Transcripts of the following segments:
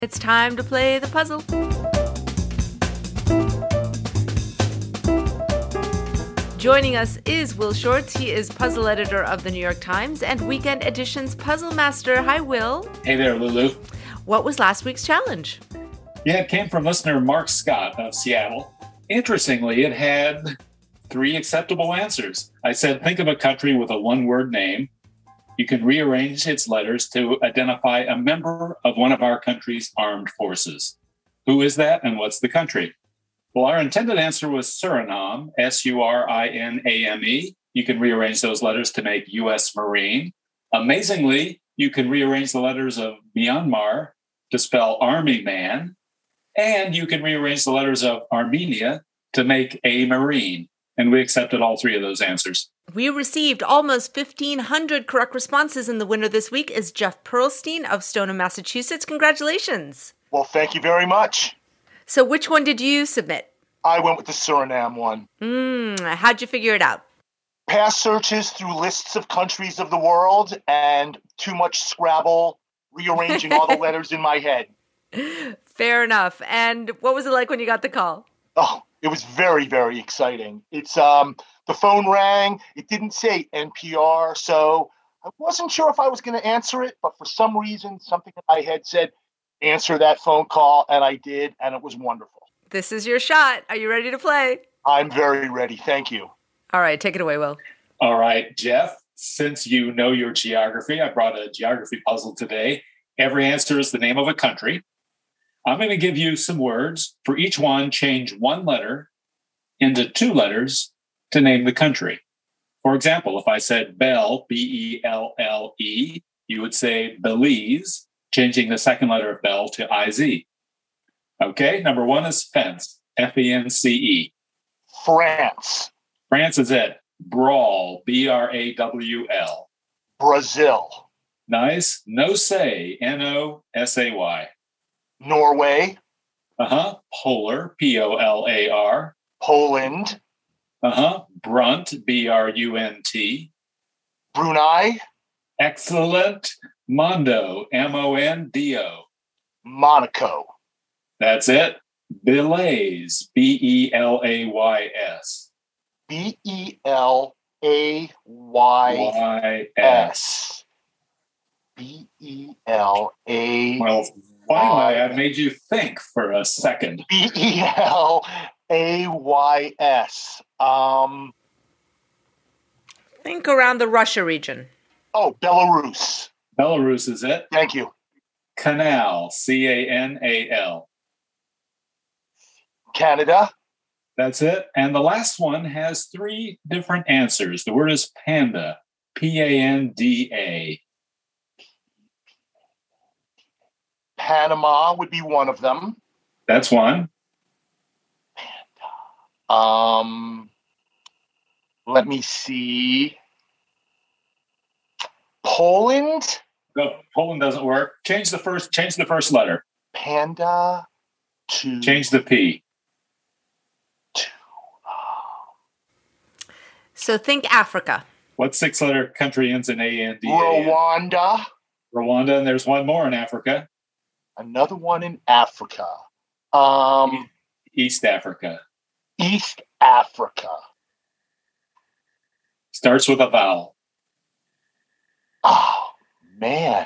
It's time to play the puzzle. Joining us is Will Shortz. He is puzzle editor of the New York Times and Weekend Edition's puzzle master. Hi, Will. Hey there, Lulu. What was last week's challenge? Yeah, it came from listener Mark Scott of Seattle. Interestingly, it had 3 acceptable answers. I said, think of a country with a one-word name. You can rearrange its letters to identify a member of one of our country's armed forces. Who is that and what's the country? Well, our intended answer was Suriname, Suriname. You can rearrange those letters to make U.S. Marine. Amazingly, you can rearrange the letters of Myanmar to spell Army Man. And you can rearrange the letters of Armenia to make a Marine. And we accepted all 3 of those answers. We received almost 1,500 correct responses, and the winner this week is Jeff Pearlstein of Stoneham, Massachusetts. Congratulations. Well, thank you very much. So which one did you submit? I went with the Suriname one. How'd you figure it out? Past searches through lists of countries of the world and too much Scrabble, rearranging all the letters in my head. Fair enough. And what was it like when you got the call? Oh, it was very, very exciting. It's the phone rang. It didn't say NPR, so I wasn't sure if I was going to answer it, but for some reason, something in my head said, answer that phone call, and I did, and it was wonderful. This is your shot. Are you ready to play? I'm very ready. Thank you. All right, take it away, Will. All right, Jeff, since you know your geography, I brought a geography puzzle today. Every answer is the name of a country. I'm going to give you some words. For each one, change one letter into 2 letters to name the country. For example, if I said Belle, B-E-L-L-E, you would say Belize, changing the second letter of Belle to I-Z. Okay, number 1 is fence, F-E-N-C-E. France. France is it. Brawl, B-R-A-W-L. Brazil. Nice. No-say, N-O-S-A-Y. Norway. Polar, P-O-L-A-R. Poland. Brunt, B-R-U-N-T. Brunei. Excellent. Mondo, M-O-N-D-O. Monaco. That's it. Belays, B-E-L-A-Y-S. B-E-L-A-Y-S. B-E-L-A. Well, finally, I made you think for a second. B-E-L-A-Y-S. Think around the Russia region. Oh, Belarus. Belarus is it. Thank you. Canal, C-A-N-A-L. Canada. That's it. And the last one has 3 different answers. The word is panda, P-A-N-D-A. Panama would be one of them. That's one. Let me see. Poland? No, Poland doesn't work. Change the first letter. Panda to... Change the P. So think Africa. What 6-letter country ends in A-N-D-A? Rwanda. Rwanda, and there's one more in Africa. Another one in Africa. East Africa. East Africa. Starts with a vowel. Oh, man.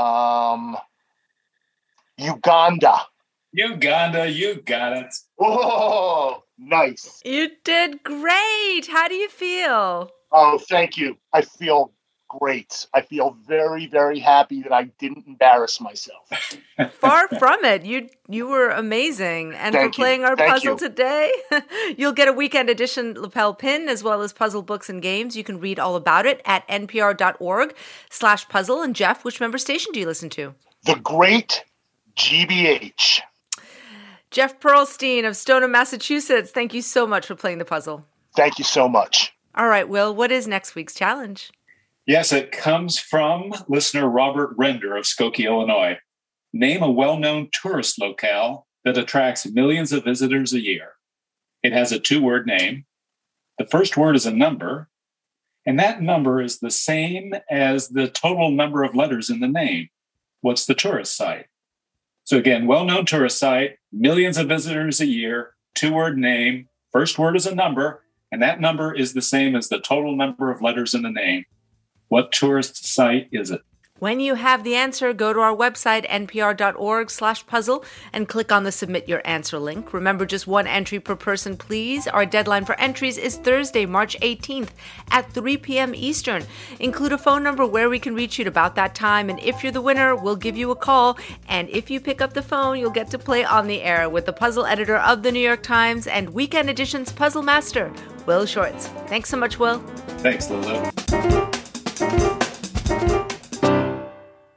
Uganda. Uganda, you got it. Oh, nice. You did great. How do you feel? Oh, thank you. I feel great. I feel very, very happy that I didn't embarrass myself. Far from it. You were amazing. And for playing our puzzle today, you'll get a weekend edition lapel pin as well as puzzle books and games. You can read all about it at npr.org/puzzle. And Jeff, which member station do you listen to? The Great GBH. Jeff Pearlstein of Stoneham, Massachusetts. Thank you so much for playing the puzzle. Thank you so much. All right, Will, what is next week's challenge? Yes, it comes from listener Robert Render of Skokie, Illinois. Name a well-known tourist locale that attracts millions of visitors a year. It has a 2-word name. The first word is a number, and that number is the same as the total number of letters in the name. What's the tourist site? So again, well-known tourist site, millions of visitors a year, 2-word name, first word is a number, and that number is the same as the total number of letters in the name. What tourist site is it? When you have the answer, go to our website, npr.org/puzzle, and click on the Submit Your Answer link. Remember, just one entry per person, please. Our deadline for entries is Thursday, March 18th at 3 p.m. Eastern. Include a phone number where we can reach you at about that time, and if you're the winner, we'll give you a call. And if you pick up the phone, you'll get to play on the air with the puzzle editor of the New York Times and Weekend Edition's puzzle master, Will Shortz. Thanks so much, Will. Thanks, Lulu.